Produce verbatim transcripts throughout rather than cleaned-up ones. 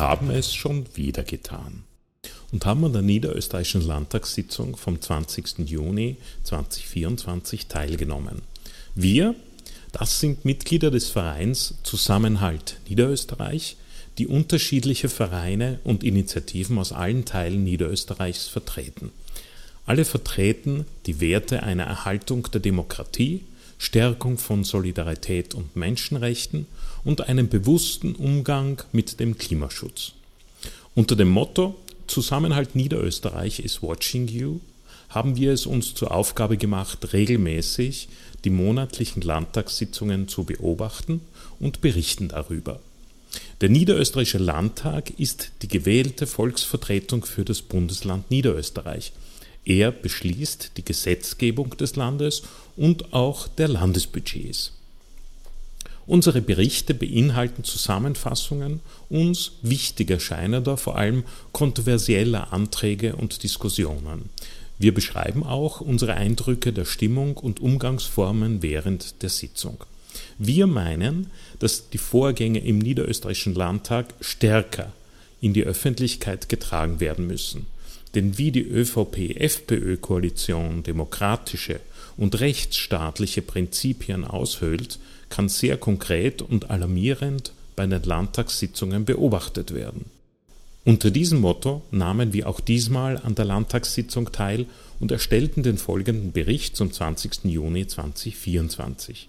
haben es schon wieder getan und haben an der niederösterreichischen Landtagssitzung vom zwanzigsten Juni zweitausendvierundzwanzig teilgenommen. Wir, das sind Mitglieder des Vereins Zusammenhalt Niederösterreich, die unterschiedliche Vereine und Initiativen aus allen Teilen Niederösterreichs vertreten. Alle vertreten die Werte einer Erhaltung der Demokratie, Stärkung von Solidarität und Menschenrechten und einen bewussten Umgang mit dem Klimaschutz. Unter dem Motto Zusammenhalt Niederösterreich is watching you haben wir es uns zur Aufgabe gemacht, regelmäßig die monatlichen Landtagssitzungen zu beobachten und berichten darüber. Der Niederösterreichische Landtag ist die gewählte Volksvertretung für das Bundesland Niederösterreich. Er beschließt die Gesetzgebung des Landes und auch der Landesbudgets. Unsere Berichte beinhalten Zusammenfassungen uns wichtig erscheinender, vor allem kontroversieller Anträge und Diskussionen. Wir beschreiben auch unsere Eindrücke der Stimmung und Umgangsformen während der Sitzung. Wir meinen, dass die Vorgänge im Niederösterreichischen Landtag stärker in die Öffentlichkeit getragen werden müssen. Denn wie die ÖVP-F P Ö-Koalition demokratische und rechtsstaatliche Prinzipien aushöhlt, kann sehr konkret und alarmierend bei den Landtagssitzungen beobachtet werden. Unter diesem Motto nahmen wir auch diesmal an der Landtagssitzung teil und erstellten den folgenden Bericht zum zwanzigsten Juni zweitausendvierundzwanzig.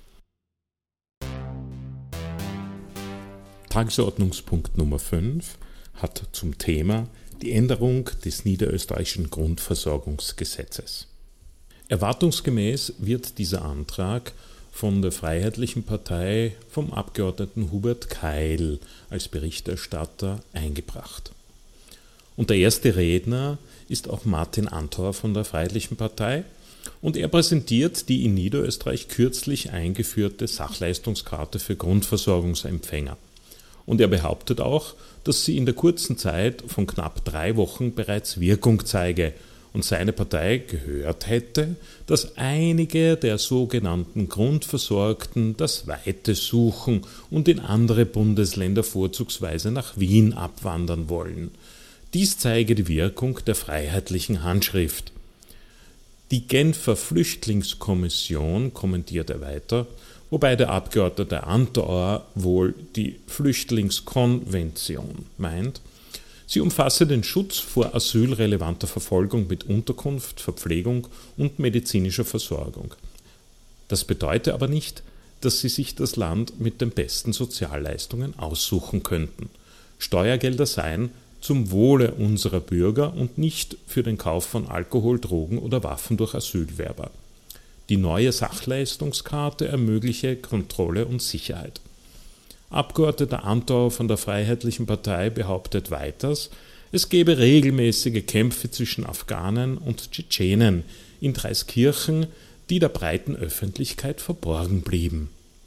Tagesordnungspunkt Nummer fünf hat zum Thema die Änderung des niederösterreichischen Grundversorgungsgesetzes. Erwartungsgemäß wird dieser Antrag von der Freiheitlichen Partei vom Abgeordneten Hubert Keil als Berichterstatter eingebracht. Und der erste Redner ist auch Martin Antauer von der Freiheitlichen Partei und er präsentiert die in Niederösterreich kürzlich eingeführte Sachleistungskarte für Grundversorgungsempfänger. Und er behauptet auch, dass sie in der kurzen Zeit von knapp drei Wochen bereits Wirkung zeige und seine Partei gehört hätte, dass einige der sogenannten Grundversorgten das Weite suchen und in andere Bundesländer vorzugsweise nach Wien abwandern wollen. Dies zeige die Wirkung der freiheitlichen Handschrift. Die Genfer Flüchtlingskommission kommentiert er weiter, wobei der Abgeordnete Antauer wohl die Flüchtlingskonvention meint. Sie umfasse den Schutz vor asylrelevanter Verfolgung mit Unterkunft, Verpflegung und medizinischer Versorgung. Das bedeutet aber nicht, dass sie sich das Land mit den besten Sozialleistungen aussuchen könnten. Steuergelder seien zum Wohle unserer Bürger und nicht für den Kauf von Alkohol, Drogen oder Waffen durch Asylwerber. Die neue Sachleistungskarte ermögliche Kontrolle und Sicherheit. Abgeordneter Antauer von der Freiheitlichen Partei behauptet weiters, es gebe regelmäßige Kämpfe zwischen Afghanen und Tschetschenen in Dreiskirchen, die der breiten Öffentlichkeit verborgen blieben.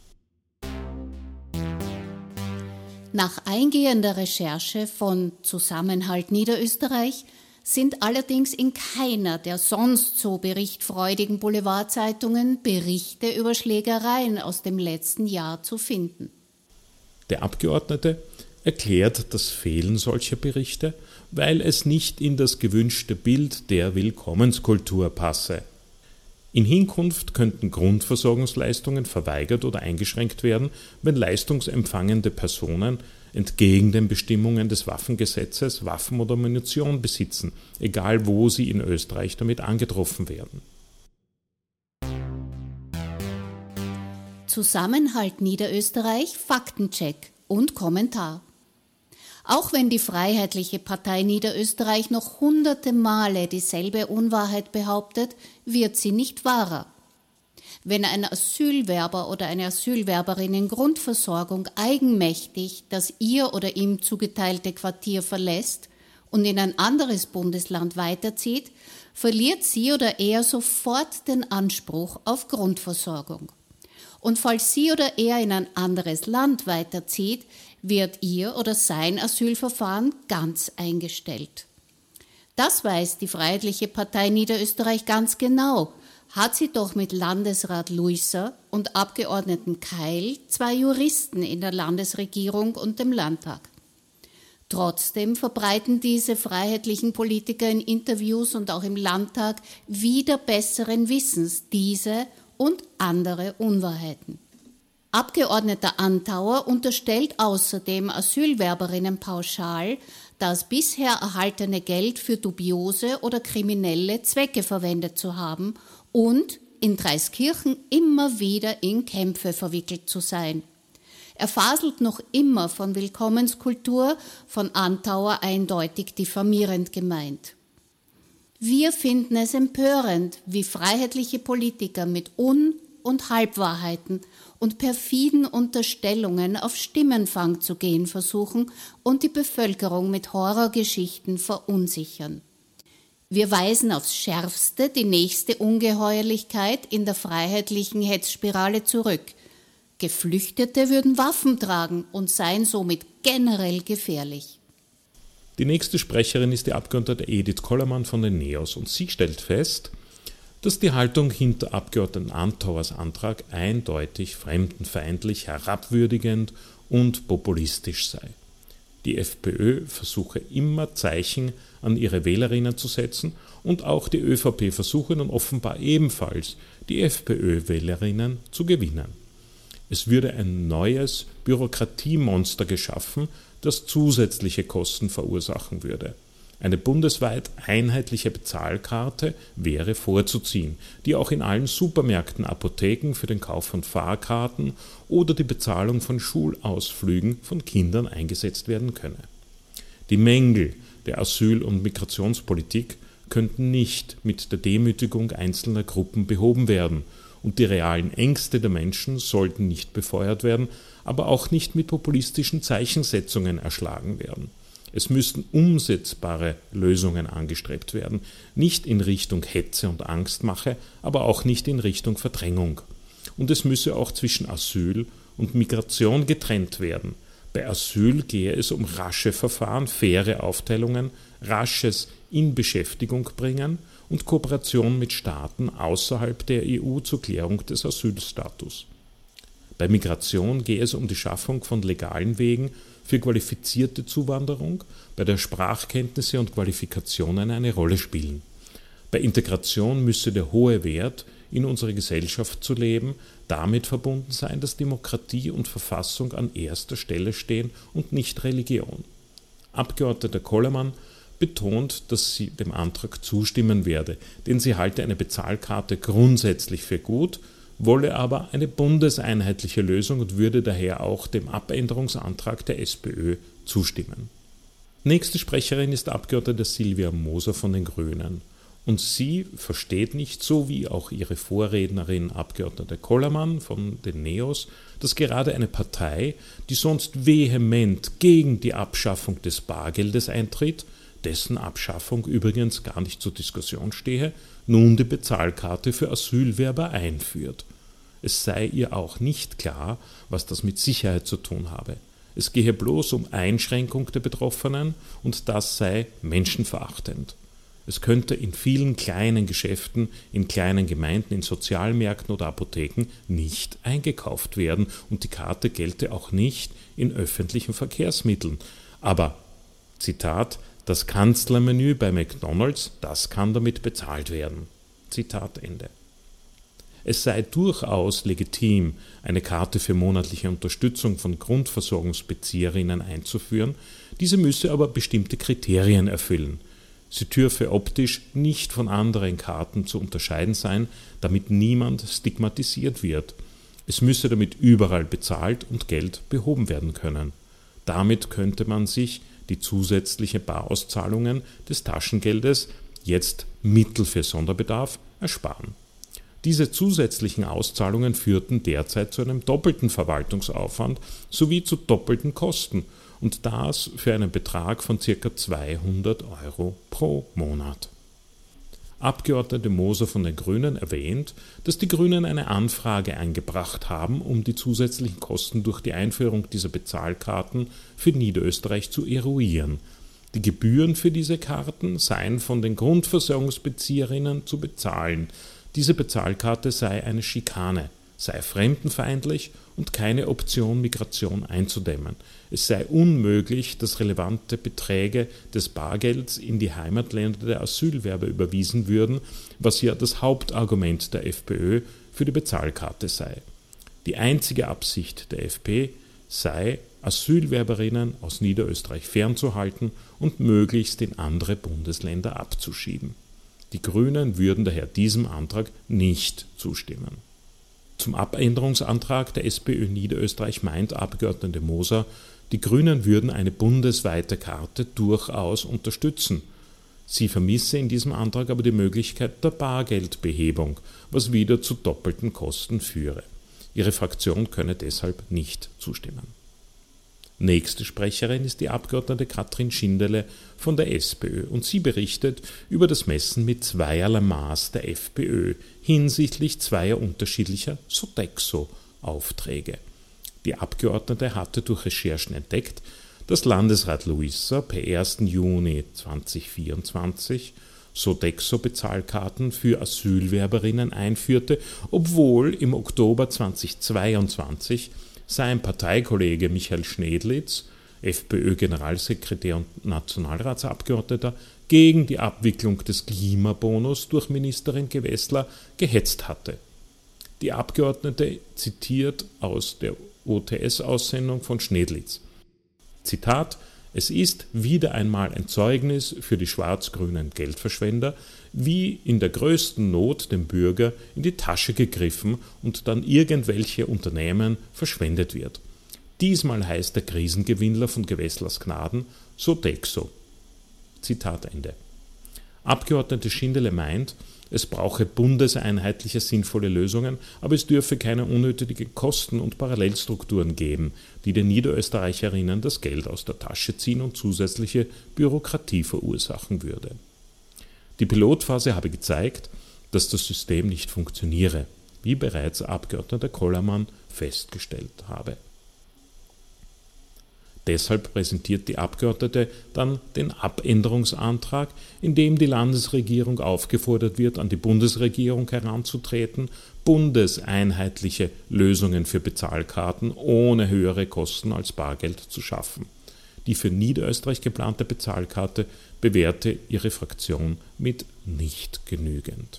Nach eingehender Recherche von Zusammenhalt Niederösterreich sind allerdings in keiner der sonst so berichtfreudigen Boulevardzeitungen Berichte über Schlägereien aus dem letzten Jahr zu finden. Der Abgeordnete erklärt das Fehlen solcher Berichte, weil es nicht in das gewünschte Bild der Willkommenskultur passe. In Hinkunft könnten Grundversorgungsleistungen verweigert oder eingeschränkt werden, wenn leistungsempfangende Personen entgegen den Bestimmungen des Waffengesetzes Waffen oder Munition besitzen, egal wo sie in Österreich damit angetroffen werden. Zusammenhalt Niederösterreich, Faktencheck und Kommentar. Auch wenn die Freiheitliche Partei Niederösterreich noch hunderte Male dieselbe Unwahrheit behauptet, wird sie nicht wahrer. Wenn ein Asylwerber oder eine Asylwerberin in Grundversorgung eigenmächtig das ihr oder ihm zugeteilte Quartier verlässt und in ein anderes Bundesland weiterzieht, verliert sie oder er sofort den Anspruch auf Grundversorgung. Und falls sie oder er in ein anderes Land weiterzieht, wird ihr oder sein Asylverfahren ganz eingestellt. Das weiß die Freiheitliche Partei Niederösterreich ganz genau, hat sie doch mit Landesrat Luiser und Abgeordneten Keil zwei Juristen in der Landesregierung und dem Landtag. Trotzdem verbreiten diese freiheitlichen Politiker in Interviews und auch im Landtag wider besseren Wissens diese und andere Unwahrheiten. Abgeordneter Antauer unterstellt außerdem Asylwerberinnen pauschal, das bisher erhaltene Geld für dubiose oder kriminelle Zwecke verwendet zu haben und in Dreiskirchen immer wieder in Kämpfe verwickelt zu sein. Er faselt noch immer von Willkommenskultur, von Antauer eindeutig diffamierend gemeint. Wir finden es empörend, wie freiheitliche Politiker mit Un- und Halbwahrheiten und perfiden Unterstellungen auf Stimmenfang zu gehen versuchen und die Bevölkerung mit Horrorgeschichten verunsichern. Wir weisen aufs Schärfste die nächste Ungeheuerlichkeit in der freiheitlichen Hetzspirale zurück. Geflüchtete würden Waffen tragen und seien somit generell gefährlich. Die nächste Sprecherin ist die Abgeordnete Edith Kollermann von den NEOS und sie stellt fest, dass die Haltung hinter Abgeordneten Antauers Antrag eindeutig fremdenfeindlich, herabwürdigend und populistisch sei. Die FPÖ versuche immer Zeichen an ihre Wählerinnen zu setzen und auch die ÖVP versuche nun offenbar ebenfalls, die FPÖ-Wählerinnen zu gewinnen. Es würde ein neues Bürokratiemonster geschaffen, das zusätzliche Kosten verursachen würde. Eine bundesweit einheitliche Bezahlkarte wäre vorzuziehen, die auch in allen Supermärkten, Apotheken für den Kauf von Fahrkarten oder die Bezahlung von Schulausflügen von Kindern eingesetzt werden könne. Die Mängel der Asyl- und Migrationspolitik könnten nicht mit der Demütigung einzelner Gruppen behoben werden, und die realen Ängste der Menschen sollten nicht befeuert werden, aber auch nicht mit populistischen Zeichensetzungen erschlagen werden. Es müssten umsetzbare Lösungen angestrebt werden, nicht in Richtung Hetze und Angstmache, aber auch nicht in Richtung Verdrängung. Und es müsse auch zwischen Asyl und Migration getrennt werden. Bei Asyl gehe es um rasche Verfahren, faire Aufteilungen, rasches in Beschäftigung bringen und Kooperation mit Staaten außerhalb der E U zur Klärung des Asylstatus. Bei Migration gehe es um die Schaffung von legalen Wegen für qualifizierte Zuwanderung, bei der Sprachkenntnisse und Qualifikationen eine Rolle spielen. Bei Integration müsse der hohe Wert, in unserer Gesellschaft zu leben, damit verbunden sein, dass Demokratie und Verfassung an erster Stelle stehen und nicht Religion. Abgeordneter Kollermann betont, dass sie dem Antrag zustimmen werde, denn sie halte eine Bezahlkarte grundsätzlich für gut, wolle aber eine bundeseinheitliche Lösung und würde daher auch dem Abänderungsantrag der SPÖ zustimmen. Nächste Sprecherin ist Abgeordnete Silvia Moser von den Grünen. Und sie versteht nicht, so wie auch ihre Vorrednerin Abgeordnete Kollermann von den NEOS, dass gerade eine Partei, die sonst vehement gegen die Abschaffung des Bargeldes eintritt, dessen Abschaffung übrigens gar nicht zur Diskussion stehe, nun die Bezahlkarte für Asylwerber einführt. Es sei ihr auch nicht klar, was das mit Sicherheit zu tun habe. Es gehe bloß um Einschränkung der Betroffenen und das sei menschenverachtend. Es könnte in vielen kleinen Geschäften, in kleinen Gemeinden, in Sozialmärkten oder Apotheken nicht eingekauft werden und die Karte gelte auch nicht in öffentlichen Verkehrsmitteln. Aber, Zitat, das Kanzlermenü bei McDonald's, das kann damit bezahlt werden. Zitat Ende. Es sei durchaus legitim, eine Karte für monatliche Unterstützung von Grundversorgungsbezieherinnen einzuführen, diese müsse aber bestimmte Kriterien erfüllen. Sie dürfe optisch nicht von anderen Karten zu unterscheiden sein, damit niemand stigmatisiert wird. Es müsse damit überall bezahlt und Geld behoben werden können. Damit könnte man sich die zusätzlichen Barauszahlungen des Taschengeldes, jetzt Mittel für Sonderbedarf, ersparen. Diese zusätzlichen Auszahlungen führten derzeit zu einem doppelten Verwaltungsaufwand sowie zu doppelten Kosten und das für einen Betrag von ca. zweihundert Euro pro Monat. Abgeordnete Moser von den Grünen erwähnt, dass die Grünen eine Anfrage eingebracht haben, um die zusätzlichen Kosten durch die Einführung dieser Bezahlkarten für Niederösterreich zu eruieren. Die Gebühren für diese Karten seien von den Grundversorgungsbezieherinnen zu bezahlen. Diese Bezahlkarte sei eine Schikane. sei fremdenfeindlich und keine Option, Migration einzudämmen. Es sei unmöglich, dass relevante Beträge des Bargelds in die Heimatländer der Asylwerber überwiesen würden, was ja das Hauptargument der FPÖ für die Bezahlkarte sei. Die einzige Absicht der FPÖ sei, Asylwerberinnen aus Niederösterreich fernzuhalten und möglichst in andere Bundesländer abzuschieben. Die Grünen würden daher diesem Antrag nicht zustimmen. Zum Abänderungsantrag der SPÖ Niederösterreich meint Abgeordnete Moser, die Grünen würden eine bundesweite Karte durchaus unterstützen. Sie vermisse in diesem Antrag aber die Möglichkeit der Bargeldbehebung, was wieder zu doppelten Kosten führe. Ihre Fraktion könne deshalb nicht zustimmen. Nächste Sprecherin ist die Abgeordnete Katrin Schindele von der SPÖ und sie berichtet über das Messen mit zweierlei Maß der FPÖ hinsichtlich zweier unterschiedlicher Sodexo-Aufträge. Die Abgeordnete hatte durch Recherchen entdeckt, dass Landesrat Luisa per ersten Juni zweitausendvierundzwanzig Sodexo-Bezahlkarten für Asylwerberinnen einführte, obwohl im Oktober zweitausendzweiundzwanzig sein Parteikollege Michael Schnedlitz, FPÖ-Generalsekretär und Nationalratsabgeordneter, gegen die Abwicklung des Klimabonus durch Ministerin Gewessler gehetzt hatte. Die Abgeordnete zitiert aus der O T S-Aussendung von Schnedlitz. Zitat: Es ist wieder einmal ein Zeugnis für die schwarz-grünen Geldverschwender, wie in der größten Not dem Bürger in die Tasche gegriffen und dann irgendwelche Unternehmen verschwendet wird. Diesmal heißt der Krisengewinnler von Gewesslers Gnaden Sodexo. Zitat Ende. Abgeordnete Schindele meint, es brauche bundeseinheitliche sinnvolle Lösungen, aber es dürfe keine unnötigen Kosten und Parallelstrukturen geben, die den Niederösterreicherinnen das Geld aus der Tasche ziehen und zusätzliche Bürokratie verursachen würde. Die Pilotphase habe gezeigt, dass das System nicht funktioniere, wie bereits Abgeordneter Kollermann festgestellt habe. Deshalb präsentiert die Abgeordnete dann den Abänderungsantrag, in dem die Landesregierung aufgefordert wird, an die Bundesregierung heranzutreten, bundeseinheitliche Lösungen für Bezahlkarten ohne höhere Kosten als Bargeld zu schaffen. Die für Niederösterreich geplante Bezahlkarte bewährte ihre Fraktion mit nicht genügend.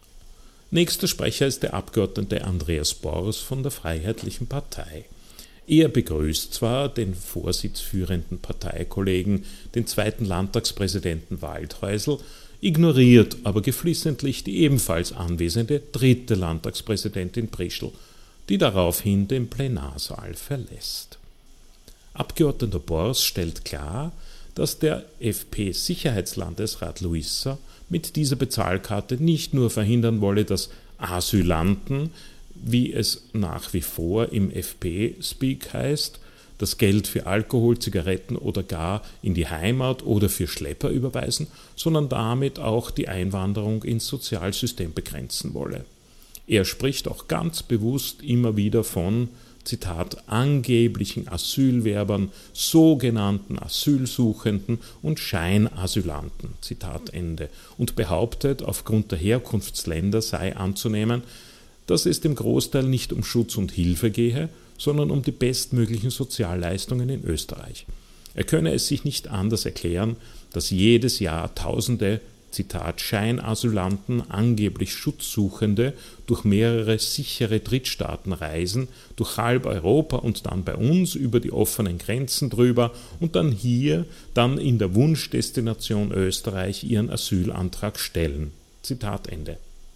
Nächster Sprecher ist der Abgeordnete Andreas Bors von der Freiheitlichen Partei. Er begrüßt zwar den vorsitzführenden Parteikollegen, den zweiten Landtagspräsidenten Waldhäusl, ignoriert aber geflissentlich die ebenfalls anwesende dritte Landtagspräsidentin Prischl, die daraufhin den Plenarsaal verlässt. Abgeordneter Bors stellt klar, dass der F P-Sicherheitslandesrat Luisa mit dieser Bezahlkarte nicht nur verhindern wolle, dass Asylanten, wie es nach wie vor im F P-Speak heißt, das Geld für Alkohol, Zigaretten oder gar in die Heimat oder für Schlepper überweisen, sondern damit auch die Einwanderung ins Sozialsystem begrenzen wolle. Er spricht auch ganz bewusst immer wieder von, Zitat, angeblichen Asylwerbern, sogenannten Asylsuchenden und Scheinasylanten, Zitat Ende, und behauptet, aufgrund der Herkunftsländer sei anzunehmen, dass es dem Großteil nicht um Schutz und Hilfe gehe, sondern um die bestmöglichen Sozialleistungen in Österreich. Er könne es sich nicht anders erklären, dass jedes Jahr Tausende, Zitat, Scheinasylanten, angeblich Schutzsuchende, durch mehrere sichere Drittstaaten reisen, durch halb Europa und dann bei uns über die offenen Grenzen drüber und dann hier, dann in der Wunschdestination Österreich ihren Asylantrag stellen. Zitat Ende.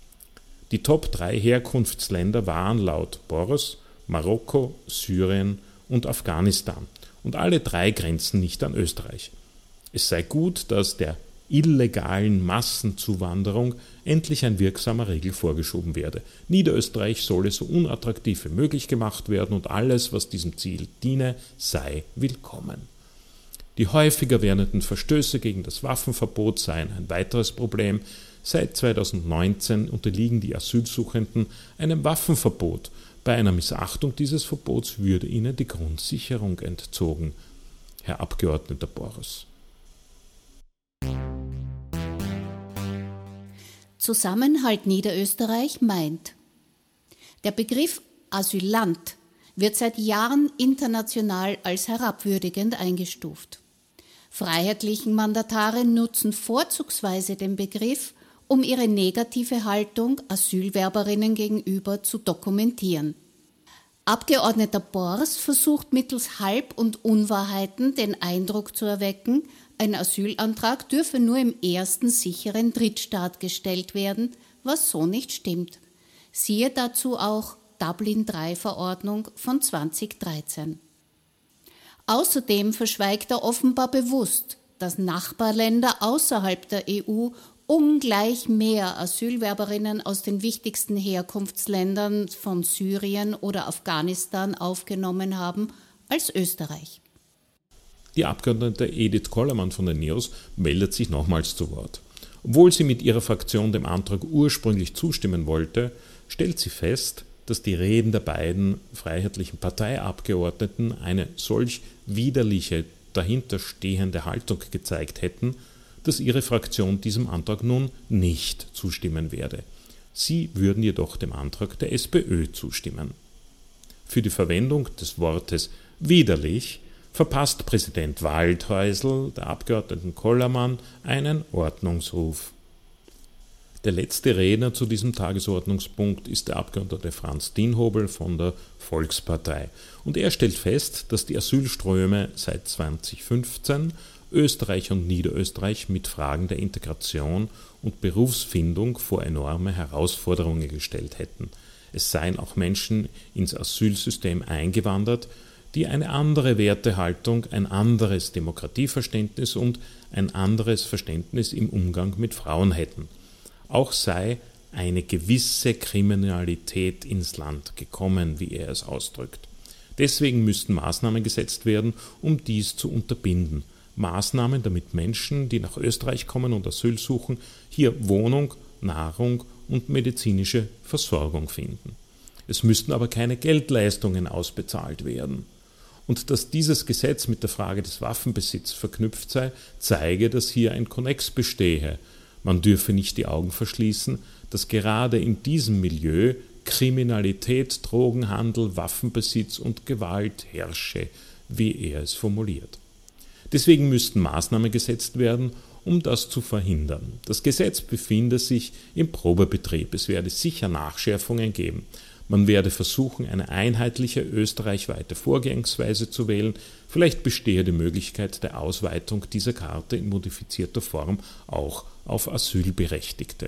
Die Top drei Herkunftsländer waren laut Bors Marokko, Syrien und Afghanistan und alle drei grenzen nicht an Österreich. Es sei gut, dass der illegalen Massenzuwanderung endlich ein wirksamer Riegel vorgeschoben werde. Niederösterreich solle so unattraktiv wie möglich gemacht werden und alles, was diesem Ziel diene, sei willkommen. Die häufiger werdenden Verstöße gegen das Waffenverbot seien ein weiteres Problem. Seit zweitausendneunzehn unterliegen die Asylsuchenden einem Waffenverbot. Bei einer Missachtung dieses Verbots würde ihnen die Grundsicherung entzogen. Herr Abgeordneter Bors. Zusammenhalt Niederösterreich meint: Der Begriff Asylant wird seit Jahren international als herabwürdigend eingestuft. Freiheitlichen Mandatare nutzen vorzugsweise den Begriff, um ihre negative Haltung Asylwerberinnen gegenüber zu dokumentieren. Abgeordneter Bors versucht mittels Halb- und Unwahrheiten den Eindruck zu erwecken, ein Asylantrag dürfe nur im ersten sicheren Drittstaat gestellt werden, was so nicht stimmt. Siehe dazu auch Dublin drei Verordnung von zweitausenddreizehn. Außerdem verschweigt er offenbar bewusst, dass Nachbarländer außerhalb der E U ungleich mehr Asylwerberinnen aus den wichtigsten Herkunftsländern von Syrien oder Afghanistan aufgenommen haben als Österreich. Die Abgeordnete Edith Kollermann von den NEOS meldet sich nochmals zu Wort. Obwohl sie mit ihrer Fraktion dem Antrag ursprünglich zustimmen wollte, stellt sie fest, dass die Reden der beiden freiheitlichen Parteiabgeordneten eine solch widerliche, dahinterstehende Haltung gezeigt hätten, dass ihre Fraktion diesem Antrag nun nicht zustimmen werde. Sie würden jedoch dem Antrag der SPÖ zustimmen. Für die Verwendung des Wortes widerlich verpasst Präsident Waldhäusl der Abgeordneten Kollermann einen Ordnungsruf. Der letzte Redner zu diesem Tagesordnungspunkt ist der Abgeordnete Franz Dinhobel von der Volkspartei. Und er stellt fest, dass die Asylströme seit zweitausendfünfzehn Österreich und Niederösterreich mit Fragen der Integration und Berufsfindung vor enorme Herausforderungen gestellt hätten. Es seien auch Menschen ins Asylsystem eingewandert, die eine andere Wertehaltung, ein anderes Demokratieverständnis und ein anderes Verständnis im Umgang mit Frauen hätten. Auch sei eine gewisse Kriminalität ins Land gekommen, wie er es ausdrückt. Deswegen müssten Maßnahmen gesetzt werden, um dies zu unterbinden. Maßnahmen, damit Menschen, die nach Österreich kommen und Asyl suchen, hier Wohnung, Nahrung und medizinische Versorgung finden. Es müssten aber keine Geldleistungen ausbezahlt werden. Und dass dieses Gesetz mit der Frage des Waffenbesitzes verknüpft sei, zeige, dass hier ein Konnex bestehe. Man dürfe nicht die Augen verschließen, dass gerade in diesem Milieu Kriminalität, Drogenhandel, Waffenbesitz und Gewalt herrsche, wie er es formuliert. Deswegen müssten Maßnahmen gesetzt werden, um das zu verhindern. Das Gesetz befinde sich im Probebetrieb. Es werde sicher Nachschärfungen geben. Man werde versuchen, eine einheitliche österreichweite Vorgehensweise zu wählen. Vielleicht bestehe die Möglichkeit der Ausweitung dieser Karte in modifizierter Form auch auf Asylberechtigte.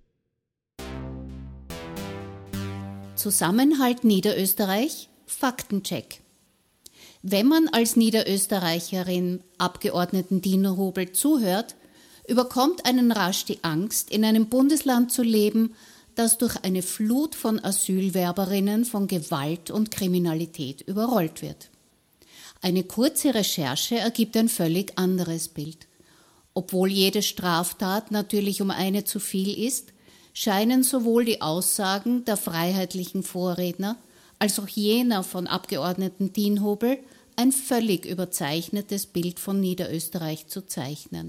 Zusammenhalt Niederösterreich, Faktencheck. Wenn man als Niederösterreicherin Abgeordneten Dinhobel zuhört, überkommt einen rasch die Angst, in einem Bundesland zu leben, das durch eine Flut von Asylwerberinnen von Gewalt und Kriminalität überrollt wird. Eine kurze Recherche ergibt ein völlig anderes Bild. Obwohl jede Straftat natürlich um eine zu viel ist, scheinen sowohl die Aussagen der freiheitlichen Vorredner als auch jener von Abgeordneten Dinhobel ein völlig überzeichnetes Bild von Niederösterreich zu zeichnen.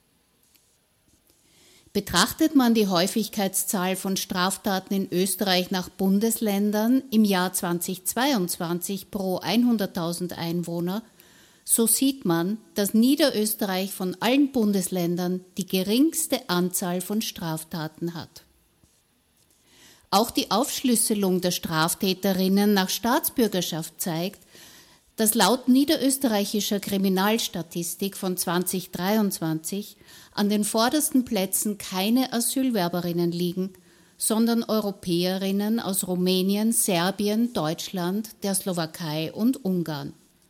Betrachtet man die Häufigkeitszahl von Straftaten in Österreich nach Bundesländern im Jahr zweitausendzweiundzwanzig pro hunderttausend Einwohner, so sieht man, dass Niederösterreich von allen Bundesländern die geringste Anzahl von Straftaten hat. Auch die Aufschlüsselung der Straftäterinnen nach Staatsbürgerschaft zeigt, dass laut niederösterreichischer Kriminalstatistik von zweitausenddreiundzwanzig an den vordersten Plätzen keine Asylwerberinnen liegen, sondern Europäerinnen aus Rumänien, Serbien, Deutschland, der Slowakei und Ungarn.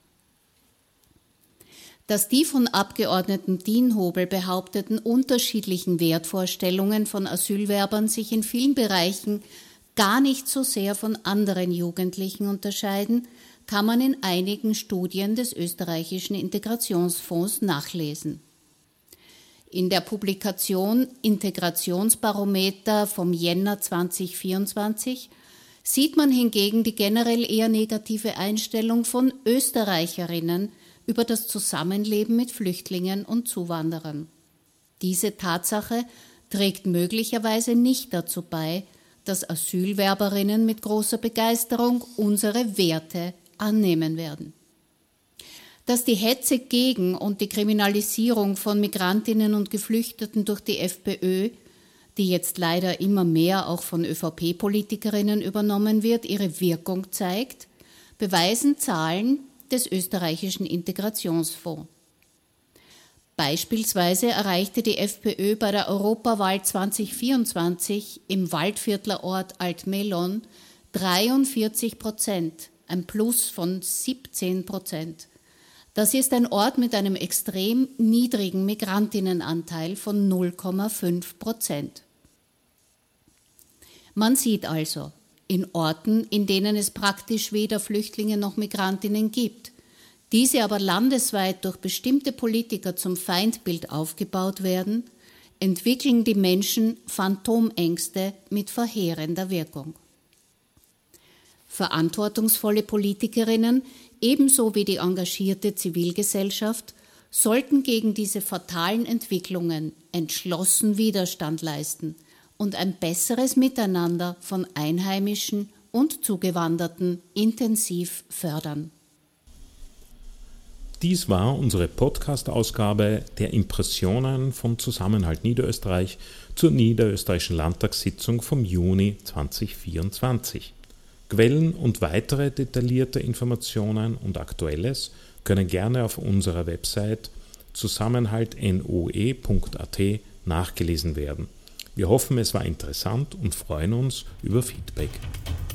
Dass die von Abgeordneten Dinhobel behaupteten unterschiedlichen Wertvorstellungen von Asylwerbern sich in vielen Bereichen gar nicht so sehr von anderen Jugendlichen unterscheiden, kann man in einigen Studien des österreichischen Integrationsfonds nachlesen. In der Publikation Integrationsbarometer vom Jänner zweitausendvierundzwanzig sieht man hingegen die generell eher negative Einstellung von Österreicherinnen über das Zusammenleben mit Flüchtlingen und Zuwanderern. Diese Tatsache trägt möglicherweise nicht dazu bei, dass Asylwerberinnen mit großer Begeisterung unsere Werte annehmen werden. Dass die Hetze gegen und die Kriminalisierung von Migrantinnen und Geflüchteten durch die FPÖ, die jetzt leider immer mehr auch von ÖVP-Politikerinnen übernommen wird, ihre Wirkung zeigt, beweisen Zahlen des österreichischen Integrationsfonds. Beispielsweise erreichte die FPÖ bei der Europawahl zweitausendvierundzwanzig im Waldviertler Ort Altmelon dreiundvierzig Prozent, ein Plus von siebzehn Prozent. Das ist ein Ort mit einem extrem niedrigen Migrantinnenanteil von null Komma fünf Prozent. Man sieht also, in Orten, in denen es praktisch weder Flüchtlinge noch Migrantinnen gibt, diese aber landesweit durch bestimmte Politiker zum Feindbild aufgebaut werden, entwickeln die Menschen Phantomängste mit verheerender Wirkung. Verantwortungsvolle Politikerinnen, ebenso wie die engagierte Zivilgesellschaft, sollten gegen diese fatalen Entwicklungen entschlossen Widerstand leisten und ein besseres Miteinander von Einheimischen und Zugewanderten intensiv fördern. Dies war unsere Podcast-Ausgabe der Impressionen von Zusammenhalt Niederösterreich zur niederösterreichischen Landtagssitzung vom Juni zweitausendvierundzwanzig. Quellen und weitere detaillierte Informationen und Aktuelles können gerne auf unserer Website zusammenhalt noe punkt at nachgelesen werden. Wir hoffen, es war interessant und freuen uns über Feedback.